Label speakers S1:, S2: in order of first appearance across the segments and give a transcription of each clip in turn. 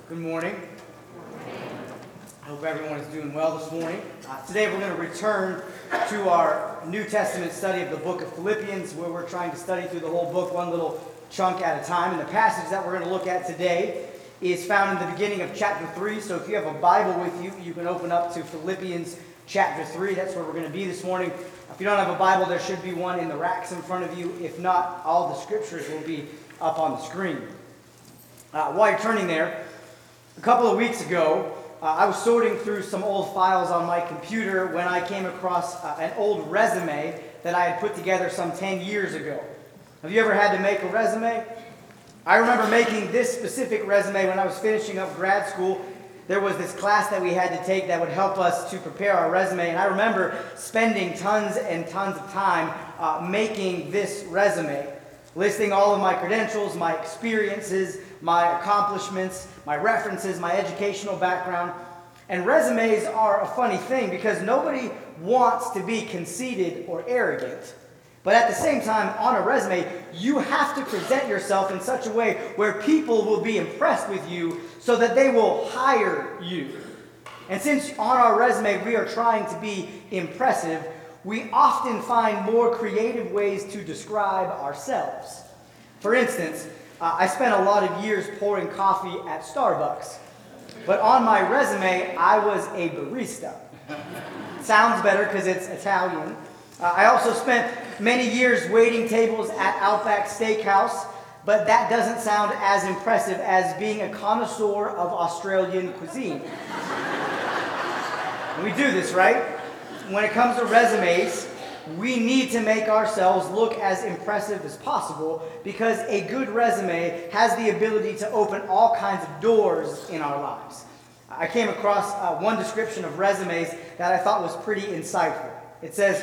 S1: Good morning. I hope everyone is doing well this morning. Today we're going to return to our New Testament study of the book of Philippians, where we're trying to study through the whole book, one little chunk at a time. And the passage that we're going to look at today is found in the beginning of chapter 3. So if you have a Bible with you, you can open up to Philippians chapter 3. That's where we're going to be this morning. If you don't have a Bible, there should be one in the racks in front of you. If not, all the scriptures will be up on the screen. While you're turning there, a couple of weeks ago, I was sorting through some old files on my computer when I came across an old resume that I had put together some 10 years ago. Have you ever had to make a resume? I remember making this specific resume when I was finishing up grad school. There was this class that we had to take that would help us to prepare our resume, and I remember spending tons and tons of time making this resume, listing all of my credentials, my experiences, my accomplishments, my references, my educational background. And resumes are a funny thing because nobody wants to be conceited or arrogant. But at the same time, on a resume, you have to present yourself in such a way where people will be impressed with you so that they will hire you. And since on our resume we are trying to be impressive, we often find more creative ways to describe ourselves. For instance, I spent a lot of years pouring coffee at Starbucks. But on my resume, I was a barista. Sounds better because it's Italian. I also spent many years waiting tables at Outback Steakhouse, but that doesn't sound as impressive as being a connoisseur of Australian cuisine. We do this, right? When it comes to resumes, we need to make ourselves look as impressive as possible because a good resume has the ability to open all kinds of doors in our lives. I came across one description of resumes that I thought was pretty insightful. It says,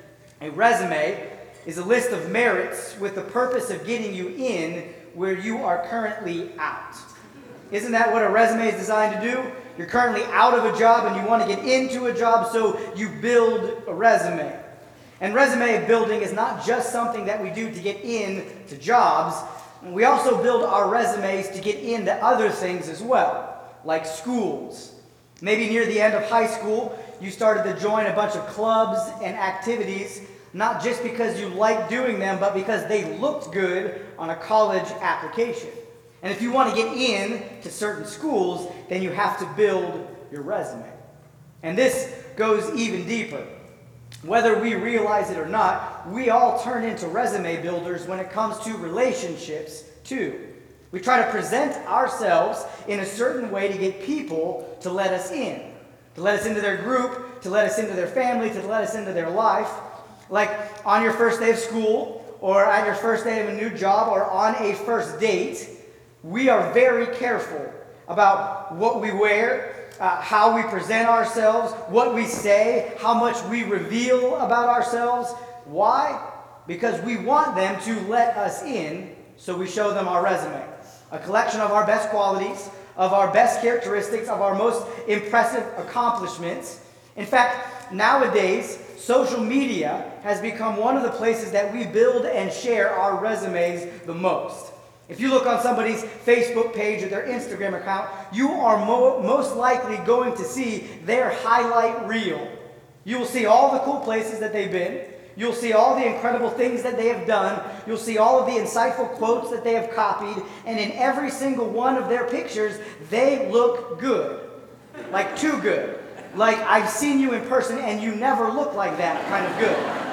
S1: a resume is a list of merits with the purpose of getting you in where you are currently out. Isn't that what a resume is designed to do? You're currently out of a job and you want to get into a job, so you build a resume. And resume building is not just something that we do to get into jobs. We also build our resumes to get into other things as well, like schools. Maybe near the end of high school, you started to join a bunch of clubs and activities, not just because you liked doing them, but because they looked good on a college application. And if you want to get in to certain schools, then you have to build your resume. And this goes even deeper. Whether we realize it or not, we all turn into resume builders when it comes to relationships too. We try to present ourselves in a certain way to get people to let us in. To let us into their group, to let us into their family, to let us into their life. Like on your first day of school, or at your first day of a new job, or on a first date, we are very careful about what we wear, how we present ourselves, what we say, how much we reveal about ourselves. Why? Because we want them to let us in, so we show them our resume. A collection of our best qualities, of our best characteristics, of our most impressive accomplishments. In fact, nowadays, social media has become one of the places that we build and share our resumes the most. If you look on somebody's Facebook page or their Instagram account, you are most likely going to see their highlight reel. You will see all the cool places that they've been. You'll see all the incredible things that they have done. You'll see all of the insightful quotes that they have copied. And in every single one of their pictures, they look good. Like too good. Like, I've seen you in person and you never look like that kind of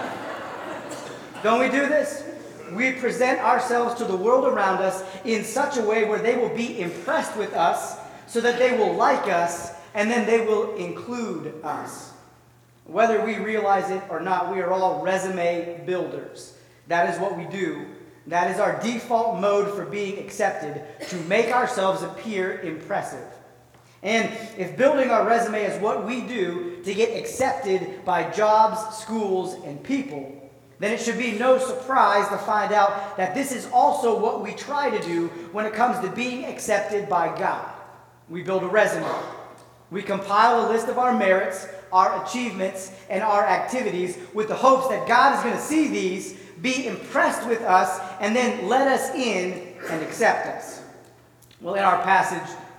S1: good. Don't we do this? We present ourselves to the world around us in such a way where they will be impressed with us so that they will like us and then they will include us. Whether we realize it or not, we are all resume builders. That is what we do. That is our default mode for being accepted, to make ourselves appear impressive. And if building our resume is what we do to get accepted by jobs, schools, and people, then it should be no surprise to find out that this is also what we try to do when it comes to being accepted by God. We build a resume. We compile a list of our merits, our achievements, and our activities with the hopes that God is going to see these, be impressed with us, and then let us in and accept us. Well, in our passage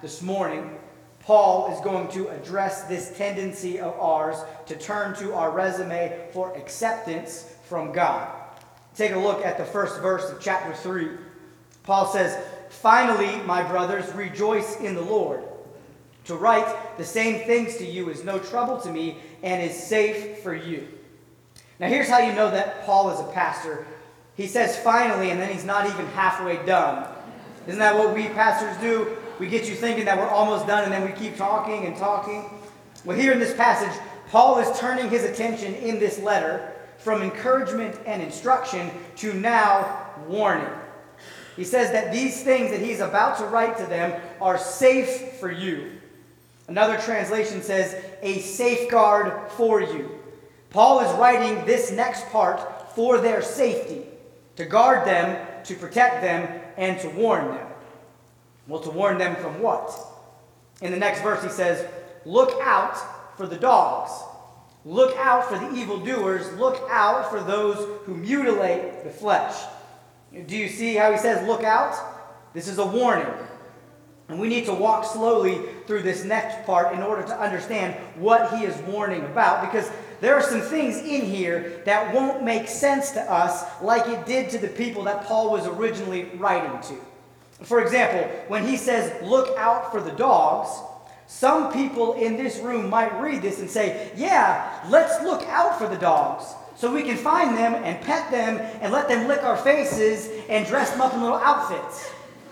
S1: this morning, Paul is going to address this tendency of ours to turn to our resume for acceptance from God. Take a look at the first verse of chapter 3. Paul says, "Finally, my brothers, rejoice in the Lord. To write the same things to you is no trouble to me and is safe for you." Now here's how you know that Paul is a pastor. He says finally, and then he's not even halfway done. Isn't that what we pastors do? We get you thinking that we're almost done, and then we keep talking and talking. Well, here in this passage, Paul is turning his attention in this letter from encouragement and instruction to now warning. He says that these things that he's about to write to them are safe for you. Another translation says, a safeguard for you. Paul is writing this next part for their safety, to guard them, to protect them, and to warn them. Well, to warn them from what? In the next verse he says, look out for the dogs. Look out for the evildoers. Look out for those who mutilate the flesh. Do you see how he says look out? This is a warning. And we need to walk slowly through this next part in order to understand what he is warning about, because there are some things in here that won't make sense to us like it did to the people that Paul was originally writing to. For example, when he says, look out for the dogs, some people in this room might read this and say, yeah, let's look out for the dogs so we can find them and pet them and let them lick our faces and dress them up in little outfits.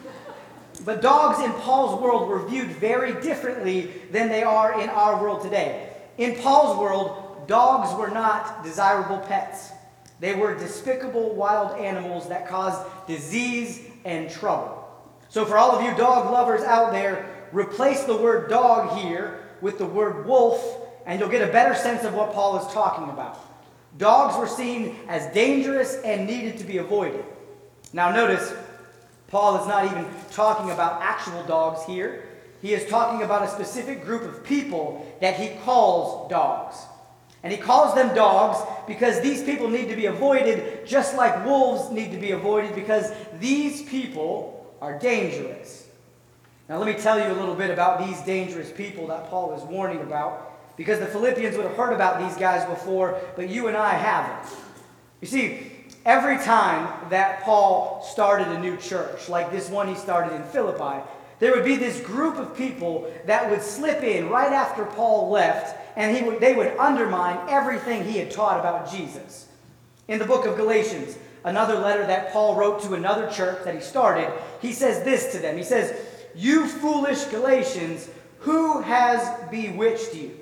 S1: But dogs in Paul's world were viewed very differently than they are in our world today. In Paul's world, dogs were not desirable pets. They were despicable wild animals that caused disease and trouble. So for all of you dog lovers out there, replace the word dog here with the word wolf, and you'll get a better sense of what Paul is talking about. Dogs were seen as dangerous and needed to be avoided. Now notice, Paul is not even talking about actual dogs here. He is talking about a specific group of people that he calls dogs. And he calls them dogs because these people need to be avoided just like wolves need to be avoided, because these people are dangerous. Now let me tell you a little bit about these dangerous people that Paul is warning about, because the Philippians would have heard about these guys before, but you and I haven't. You see, every time that Paul started a new church, like this one he started in Philippi, there would be this group of people that would slip in right after Paul left, and they would undermine everything he had taught about Jesus. In the book of Galatians, another letter that Paul wrote to another church that he started, he says this to them. He says, "You foolish Galatians, who has bewitched you?"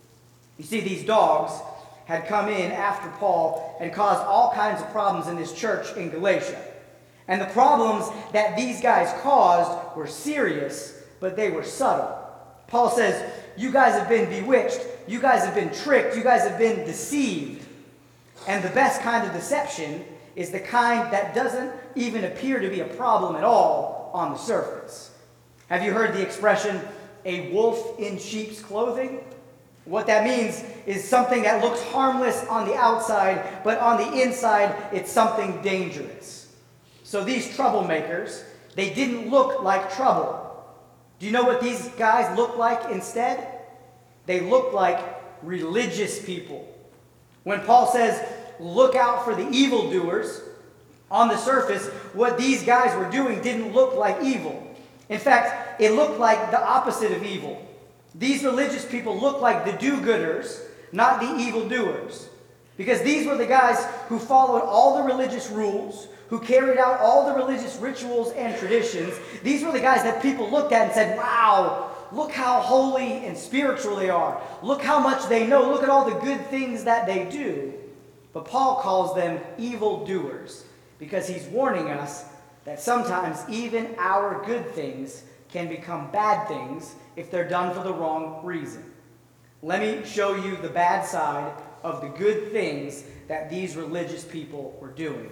S1: You see, these dogs had come in after Paul and caused all kinds of problems in this church in Galatia. And the problems that these guys caused were serious, but they were subtle. Paul says, you guys have been bewitched, you guys have been tricked, you guys have been deceived. And the best kind of deception is the kind that doesn't even appear to be a problem at all on the surface. Have you heard the expression, a wolf in sheep's clothing? What that means is something that looks harmless on the outside, but on the inside, it's something dangerous. So these troublemakers, they didn't look like trouble. Do you know what these guys look like instead? They look like religious people. When Paul says, look out for the evildoers, on the surface, what these guys were doing didn't look like evil. In fact, it looked like the opposite of evil. These religious people looked like the do-gooders, not the evildoers. Because these were the guys who followed all the religious rules, who carried out all the religious rituals and traditions. These were the guys that people looked at and said, wow, look how holy and spiritual they are. Look how much they know. Look at all the good things that they do. But Paul calls them evildoers because he's warning us that sometimes even our good things can become bad things if they're done for the wrong reason. Let me show you the bad side of the good things that these religious people were doing.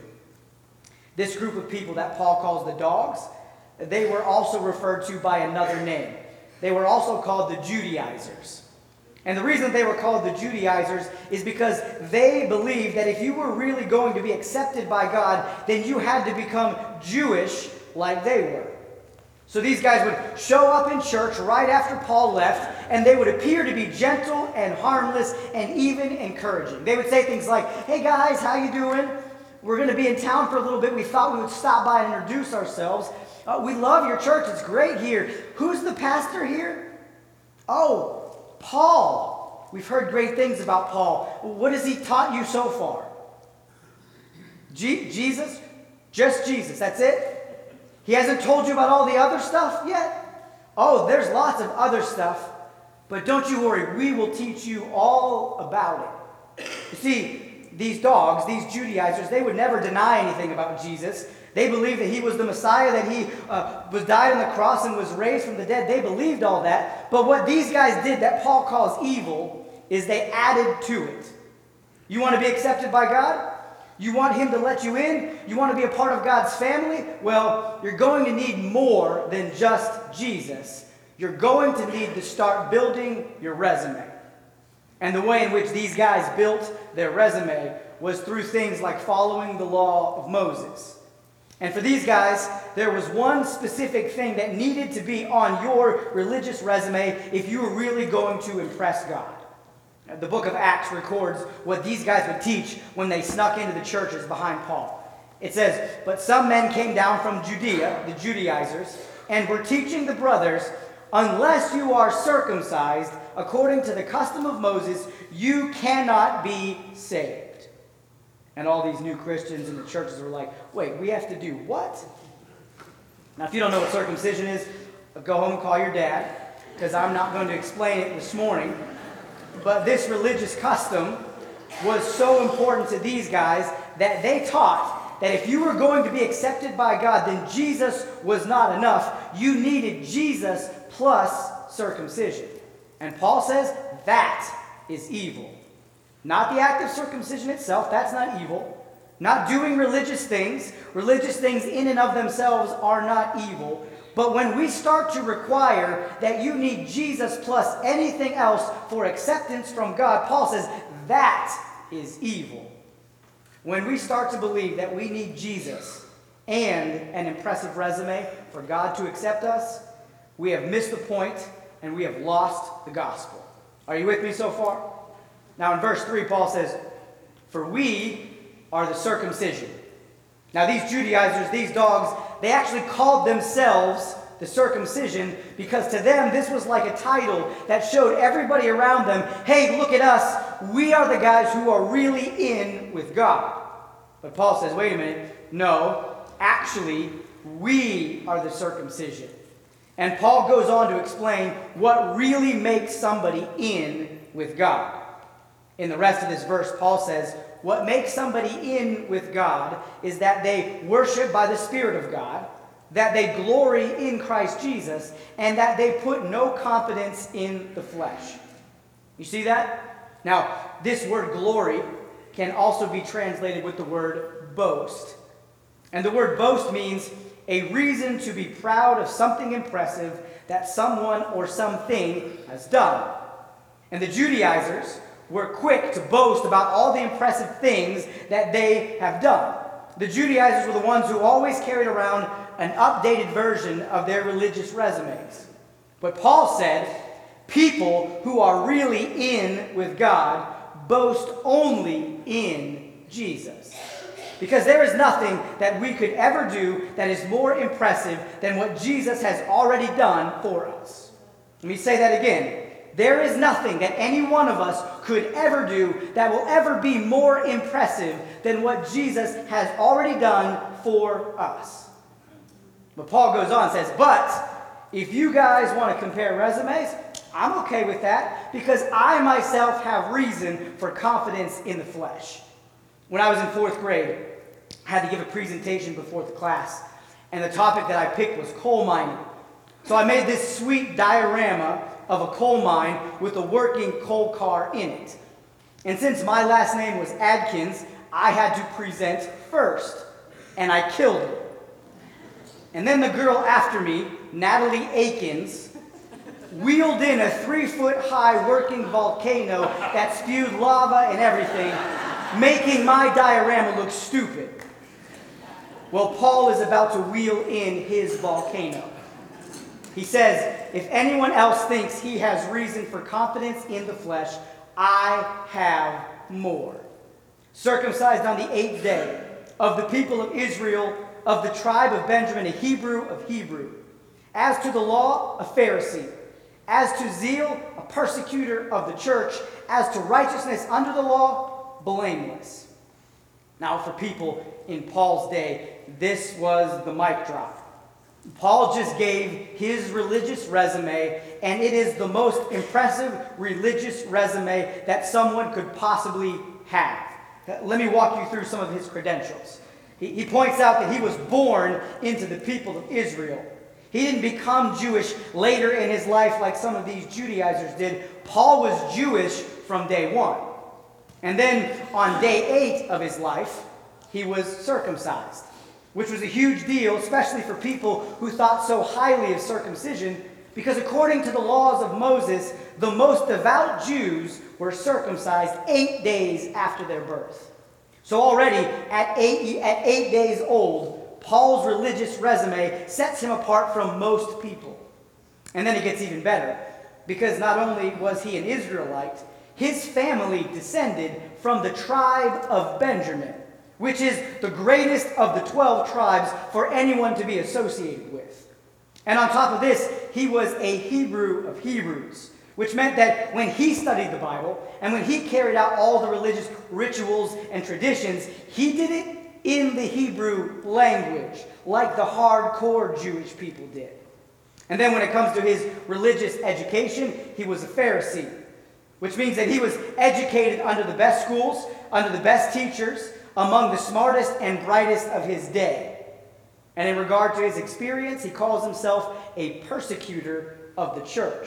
S1: This group of people that Paul calls the dogs, they were also referred to by another name. They were also called the Judaizers. And the reason they were called the Judaizers is because they believed that if you were really going to be accepted by God, then you had to become Jewish like they were. So these guys would show up in church right after Paul left, and they would appear to be gentle and harmless and even encouraging. They would say things like, "Hey guys, how you doing? We're going to be in town for a little bit. We thought we would stop by and introduce ourselves. We love your church. It's great here. Who's the pastor here? Oh, Paul. We've heard great things about Paul. What has he taught you so far? Jesus? Just Jesus. That's it? He hasn't told you about all the other stuff yet? Oh, there's lots of other stuff. But don't you worry. We will teach you all about it." You see, these dogs, these Judaizers, they would never deny anything about Jesus. They believed that he was the Messiah, that he was died on the cross and was raised from the dead. They believed all that. But what these guys did that Paul calls evil is they added to it. You want to be accepted by God? You want him to let you in? You want to be a part of God's family? Well, you're going to need more than just Jesus. You're going to need to start building your resume. And the way in which these guys built their resume was through things like following the law of Moses. And for these guys, there was one specific thing that needed to be on your religious resume if you were really going to impress God. The book of Acts records what these guys would teach when they snuck into the churches behind Paul. It says, "But some men came down from Judea, the Judaizers, and were teaching the brothers, 'Unless you are circumcised according to the custom of Moses, you cannot be saved.'" And all these new Christians in the churches were like, "Wait, we have to do what?" Now, if you don't know what circumcision is, go home and call your dad, because I'm not going to explain it this morning. But this religious custom was so important to these guys that they taught that if you were going to be accepted by God, then Jesus was not enough. You needed Jesus plus circumcision. And Paul says that is evil. Not the act of circumcision itself, that's not evil. Not doing religious things in and of themselves are not evil. But when we start to require that you need Jesus plus anything else for acceptance from God, Paul says that is evil. When we start to believe that we need Jesus and an impressive resume for God to accept us, we have missed the point and we have lost the gospel. Are you with me so far? Now in verse 3, Paul says, "For we are the circumcision." Now these Judaizers, these dogs, they actually called themselves the circumcision because to them this was like a title that showed everybody around them, "Hey, look at us. We are the guys who are really in with God." But Paul says, wait a minute. No, actually, we are the circumcision. And Paul goes on to explain what really makes somebody in with God. In the rest of this verse, Paul says, what makes somebody in with God is that they worship by the Spirit of God, that they glory in Christ Jesus, and that they put no confidence in the flesh. You see that? Now, this word glory can also be translated with the word boast. And the word boast means a reason to be proud of something impressive that someone or something has done. And the Judaizers were quick to boast about all the impressive things that they have done. The Judaizers were the ones who always carried around an updated version of their religious resumes. But Paul said, people who are really in with God boast only in Jesus. Because there is nothing that we could ever do that is more impressive than what Jesus has already done for us. Let me say that again. There is nothing that any one of us could ever do that will ever be more impressive than what Jesus has already done for us. But Paul goes on and says, but if you guys want to compare resumes, I'm okay with that because I myself have reason for confidence in the flesh. When I was in 4th grade, I had to give a presentation before the class, and the topic that I picked was coal mining. So I made this sweet diorama of a coal mine with a working coal car in it. And since my last name was Adkins, I had to present first, and I killed it. And then the girl after me, Natalie Akins, wheeled in a 3-foot-high working volcano that spewed lava and everything, making my diorama look stupid. Well, Paul is about to wheel in his volcano. He says, if anyone else thinks he has reason for confidence in the flesh, I have more. Circumcised on the 8th day, of the people of Israel, of the tribe of Benjamin, a Hebrew of Hebrew. As to the law, a Pharisee. As to zeal, a persecutor of the church. As to righteousness under the law, blameless. Now for people in Paul's day, this was the mic drop. Paul just gave his religious resume, and it is the most impressive religious resume that someone could possibly have. Let me walk you through some of his credentials. He points out that he was born into the people of Israel. He didn't become Jewish later in his life like some of these Judaizers did. Paul was Jewish from day one. And then on day 8 of his life, he was circumcised, which was a huge deal, especially for people who thought so highly of circumcision, because according to the laws of Moses, the most devout Jews were circumcised 8 days after their birth. So already at 8 days old, Paul's religious resume sets him apart from most people. And then it gets even better, because not only was he an Israelite, his family descended from the tribe of Benjamin, which is the greatest of the 12 tribes for anyone to be associated with. And on top of this, he was a Hebrew of Hebrews, which meant that when he studied the Bible and when he carried out all the religious rituals and traditions, he did it in the Hebrew language, like the hardcore Jewish people did. And then when it comes to his religious education, he was a Pharisee, which means that he was educated under the best schools, under the best teachers, among the smartest and brightest of his day. And in regard to his experience, he calls himself a persecutor of the church.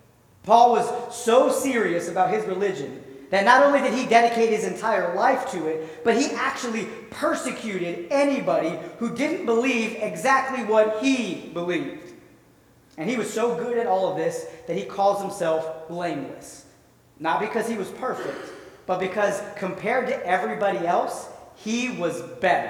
S1: Paul was so serious about his religion that not only did he dedicate his entire life to it, but he actually persecuted anybody who didn't believe exactly what he believed. And he was so good at all of this that he calls himself blameless. Not because he was perfect, but because compared to everybody else, he was better.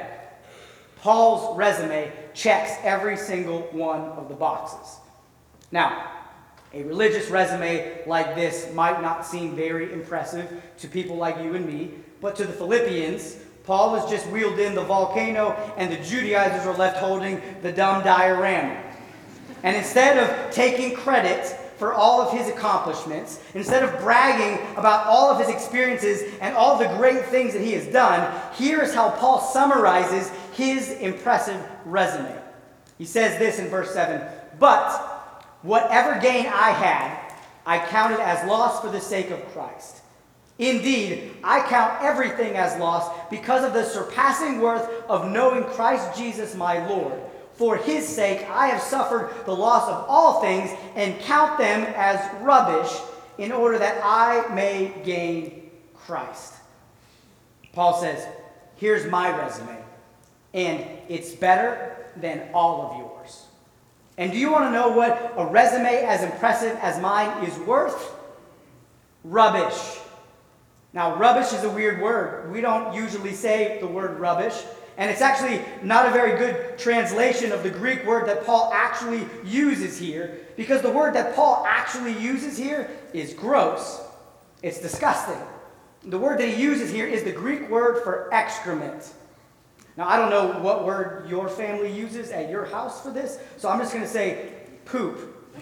S1: Paul's resume checks every single one of the boxes. Now, a religious resume like this might not seem very impressive to people like you and me, but to the Philippians, Paul has just wheeled in the volcano and the Judaizers are left holding the dumb diorama. And instead of taking credit for all of his accomplishments, instead of bragging about all of his experiences and all the great things that he has done, here's how Paul summarizes his impressive resume. He says this in verse 7, "But whatever gain I had, I counted as loss for the sake of Christ. Indeed, I count everything as loss because of the surpassing worth of knowing Christ Jesus my Lord. For his sake I have suffered the loss of all things and count them as rubbish in order that I may gain Christ." Paul says, here's my resume, and it's better than all of yours. And do you want to know what a resume as impressive as mine is worth? Rubbish. Now, rubbish is a weird word. We don't usually say the word rubbish. And it's actually not a very good translation of the Greek word that Paul actually uses here, because the word that Paul actually uses here is gross. It's disgusting. The word that he uses here is the Greek word for excrement. Now, I don't know what word your family uses at your house for this, so I'm just going to say poop.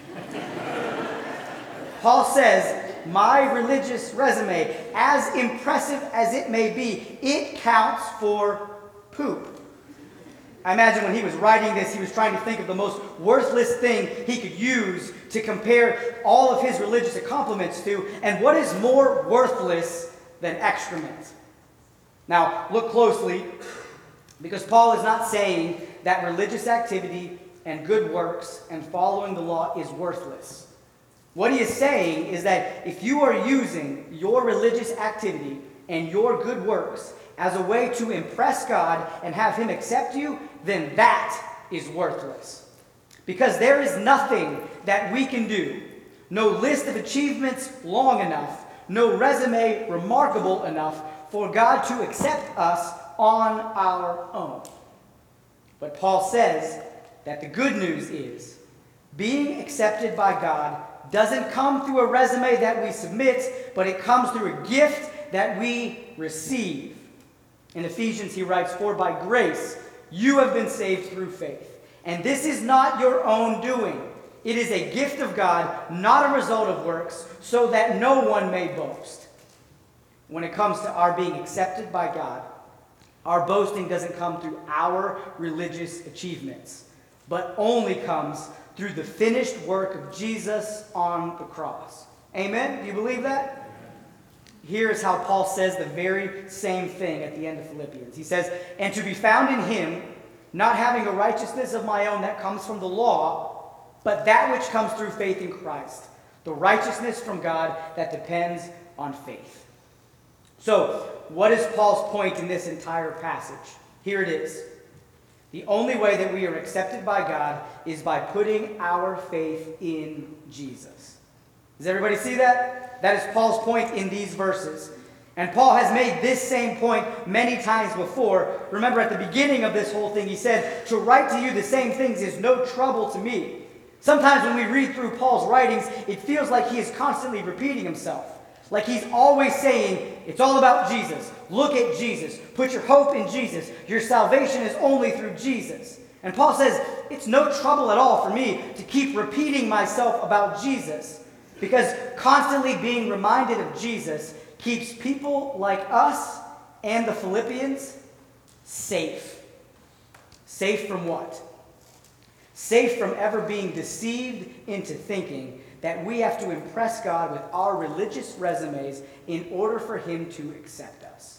S1: Paul says, my religious resume, as impressive as it may be, it counts for poop. I imagine when he was writing this, he was trying to think of the most worthless thing he could use to compare all of his religious accomplishments to, and what is more worthless than excrement? Now, look closely, because Paul is not saying that religious activity and good works and following the law is worthless. What he is saying is that if you are using your religious activity and your good works as a way to impress God and have him accept you, then that is worthless. Because there is nothing that we can do, no list of achievements long enough, no resume remarkable enough for God to accept us on our own. But Paul says that the good news is Being accepted by God doesn't come through a resume that we submit, but it comes through a gift that we receive. In Ephesians, he writes, "For by grace you have been saved through faith. And this is not your own doing. It is a gift of God, not a result of works, so that no one may boast." When it comes to our being accepted by God, our boasting doesn't come through our religious achievements, but only comes through the finished work of Jesus on the cross. Amen? Do you believe that? Here's how Paul says the very same thing at the end of Philippians. He says, "And to be found in him, not having a righteousness of my own that comes from the law, but that which comes through faith in Christ, the righteousness from God that depends on faith." So, what is Paul's point in this entire passage? Here it is. The only way that we are accepted by God is by putting our faith in Jesus. Does everybody see that? That is Paul's point in these verses. And Paul has made this same point many times before. Remember, at the beginning of this whole thing, he said, "To write to you the same things is no trouble to me." Sometimes when we read through Paul's writings, it feels like he is constantly repeating himself. Like he's always saying, it's all about Jesus. Look at Jesus. Put your hope in Jesus. Your salvation is only through Jesus. And Paul says, it's no trouble at all for me to keep repeating myself about Jesus, because constantly being reminded of Jesus keeps people like us and the Philippians safe. Safe from what? Safe from ever being deceived into thinking that we have to impress God with our religious resumes in order for him to accept us.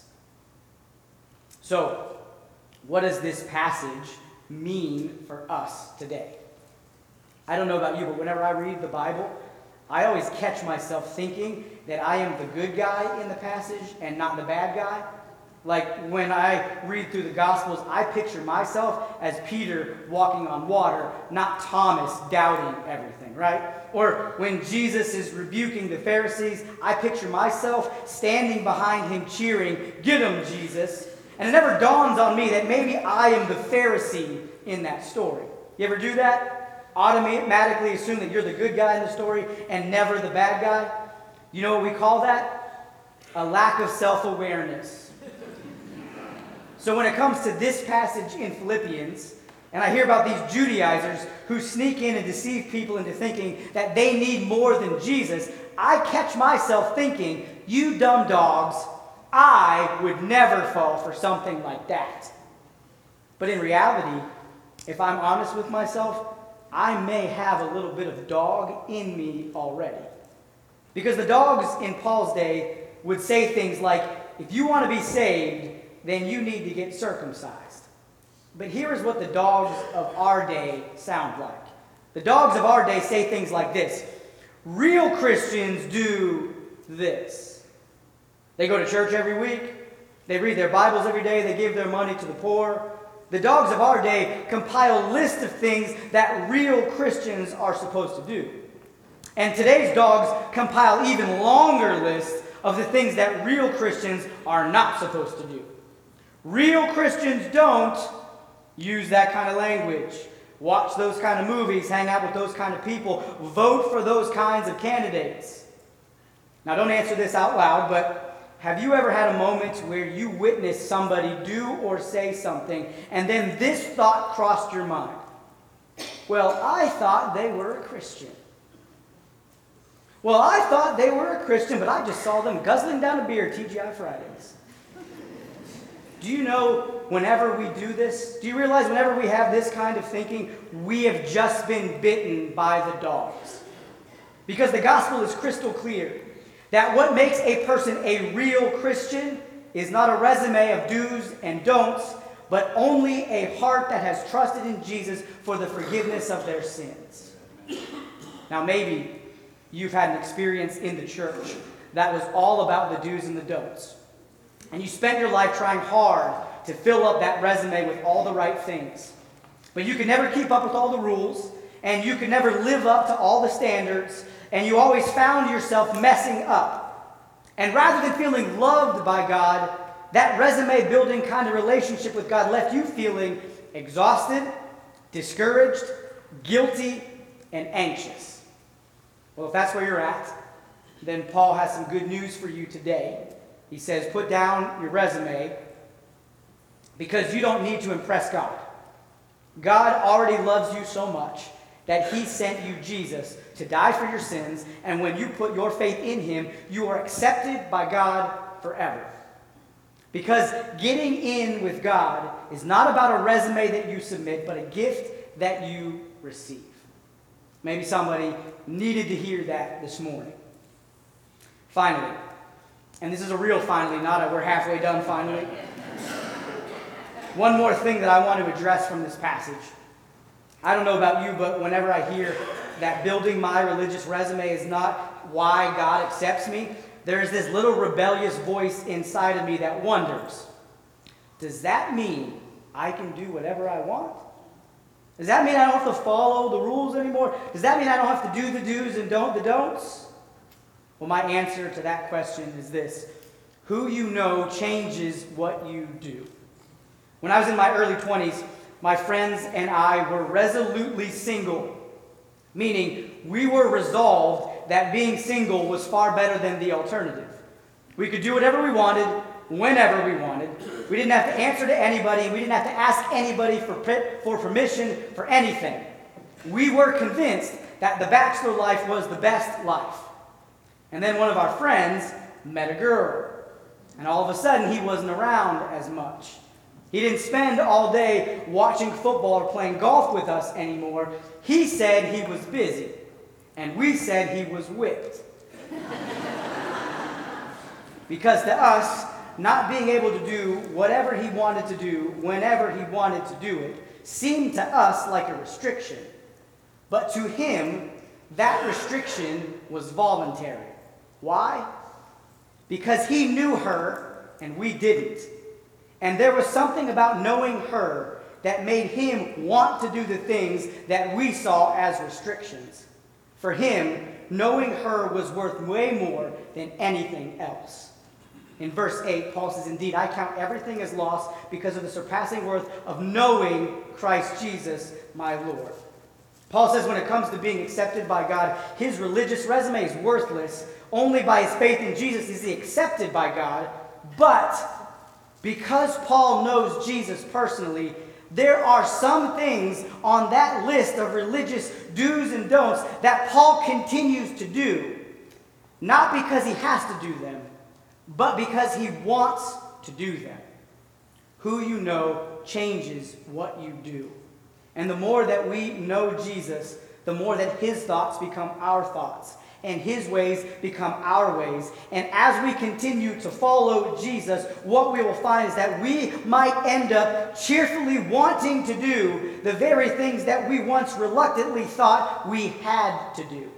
S1: So, what does this passage mean for us today? I don't know about you, but whenever I read the Bible, I always catch myself thinking that I am the good guy in the passage and not the bad guy. Like when I read through the Gospels, I picture myself as Peter walking on water, not Thomas doubting everything, right? Or when Jesus is rebuking the Pharisees, I picture myself standing behind him cheering, "Get him, Jesus." And it never dawns on me that maybe I am the Pharisee in that story. You ever do that? Automatically assume that you're the good guy in the story and never the bad guy? You know what we call that? A lack of self-awareness. So when it comes to this passage in Philippians, and I hear about these Judaizers who sneak in and deceive people into thinking that they need more than Jesus, I catch myself thinking, you dumb dogs, I would never fall for something like that. But in reality, if I'm honest with myself, I may have a little bit of dog in me already. Because the dogs in Paul's day would say things like, if you want to be saved, then you need to get circumcised. But here is what the dogs of our day sound like. The dogs of our day say things like this: real Christians do this. They go to church every week. They read their Bibles every day. They give their money to the poor. The dogs of our day compile lists of things that real Christians are supposed to do. And today's dogs compile even longer lists of the things that real Christians are not supposed to do. Real Christians don't use that kind of language, watch those kind of movies, hang out with those kind of people, vote for those kinds of candidates. Now, don't answer this out loud, but have you ever had a moment where you witnessed somebody do or say something, and then this thought crossed your mind? Well, I thought they were a Christian. Well, I thought they were a Christian, but I just saw them guzzling down a beer TGI Fridays. Do you know whenever we do this, do you realize whenever we have this kind of thinking, we have just been bitten by the dogs? Because the gospel is crystal clear that what makes a person a real Christian is not a resume of do's and don'ts, but only a heart that has trusted in Jesus for the forgiveness of their sins. Now maybe you've had an experience in the church that was all about the do's and the don'ts. And you spent your life trying hard to fill up that resume with all the right things. But you could never keep up with all the rules, and you could never live up to all the standards, and you always found yourself messing up. And rather than feeling loved by God, that resume-building kind of relationship with God left you feeling exhausted, discouraged, guilty, and anxious. Well, if that's where you're at, then Paul has some good news for you today. He says, put down your resume because you don't need to impress God. God already loves you so much that he sent you Jesus to die for your sins, and when you put your faith in him, you are accepted by God forever. Because getting in with God is not about a resume that you submit, but a gift that you receive. Maybe somebody needed to hear that this morning. Finally, and this is a real finally, not a we're halfway done finally. One more thing that I want to address from this passage. I don't know about you, but whenever I hear that building my religious resume is not why God accepts me, there's this little rebellious voice inside of me that wonders, does that mean I can do whatever I want? Does that mean I don't have to follow the rules anymore? Does that mean I don't have to do the do's and don't the don'ts? Well, my answer to that question is this: who you know changes what you do. When I was in my early 20s, my friends and I were resolutely single, meaning we were resolved that being single was far better than the alternative. We could do whatever we wanted, whenever we wanted. We didn't have to answer to anybody, and we didn't have to ask anybody for permission for anything. We were convinced that the bachelor life was the best life. And then one of our friends met a girl, and all of a sudden he wasn't around as much. He didn't spend all day watching football or playing golf with us anymore. He said he was busy, and we said he was whipped. Because to us, not being able to do whatever he wanted to do whenever he wanted to do it seemed to us like a restriction. But to him, that restriction was voluntary. Why? Because he knew her and we didn't. And there was something about knowing her that made him want to do the things that we saw as restrictions. For him, knowing her was worth way more than anything else. In verse 8, Paul says, "Indeed, I count everything as loss because of the surpassing worth of knowing Christ Jesus, my Lord." Paul says when it comes to being accepted by God, his religious resume is worthless. Only by his faith in Jesus is he accepted by God. But because Paul knows Jesus personally, there are some things on that list of religious do's and don'ts that Paul continues to do. Not because he has to do them, but because he wants to do them. Who you know changes what you do. And the more that we know Jesus, the more that his thoughts become our thoughts, and his ways become our ways. And as we continue to follow Jesus, what we will find is that we might end up cheerfully wanting to do the very things that we once reluctantly thought we had to do.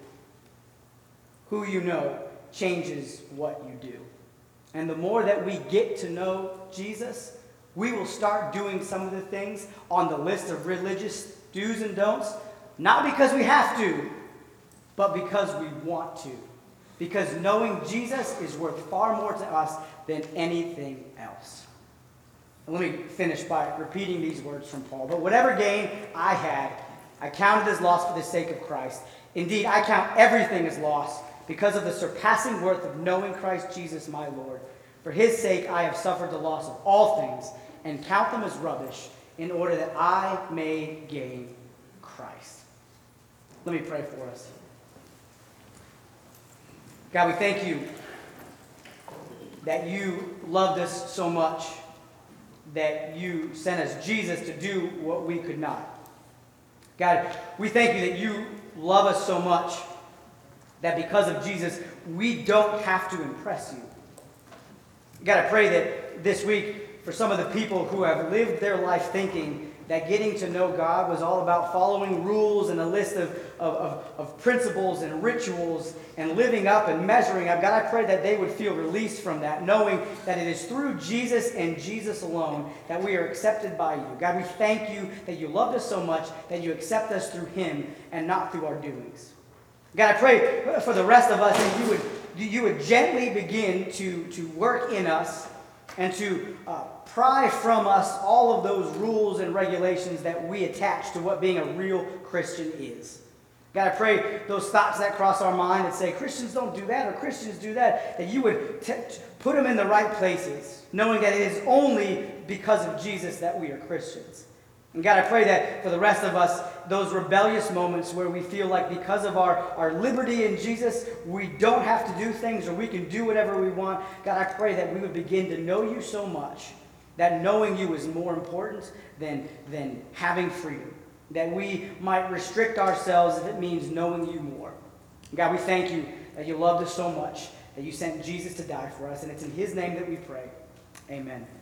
S1: Who you know changes what you do. And the more that we get to know Jesus, we will start doing some of the things on the list of religious do's and don'ts, not because we have to, but because we want to. Because knowing Jesus is worth far more to us than anything else. And let me finish by repeating these words from Paul. "But whatever gain I had, I counted as loss for the sake of Christ. Indeed, I count everything as loss because of the surpassing worth of knowing Christ Jesus my Lord. For his sake I have suffered the loss of all things and count them as rubbish in order that I may gain Christ." Let me pray for us. God, we thank you that you loved us so much that you sent us Jesus to do what we could not. God, we thank you that you love us so much that because of Jesus, we don't have to impress you. God, I pray that this week, for some of the people who have lived their life thinking that getting to know God was all about following rules and a list of principles and rituals and living up and measuring up, God, I pray that they would feel released from that, knowing that it is through Jesus and Jesus alone that we are accepted by you. God, we thank you that you loved us so much that you accept us through him and not through our doings. God, I pray for the rest of us that you would gently begin to work in us and to pry from us all of those rules and regulations that we attach to what being a real Christian is. God, I pray those thoughts that cross our mind and say, Christians don't do that or Christians do that you would put them in the right places, knowing that it is only because of Jesus that we are Christians. And God, I pray that for the rest of us, those rebellious moments where we feel like because of our liberty in Jesus, we don't have to do things or we can do whatever we want. God, I pray that we would begin to know you so much that knowing you is more important than having freedom. That we might restrict ourselves if it means knowing you more. God, we thank you that you loved us so much, that you sent Jesus to die for us, and it's in his name that we pray. Amen.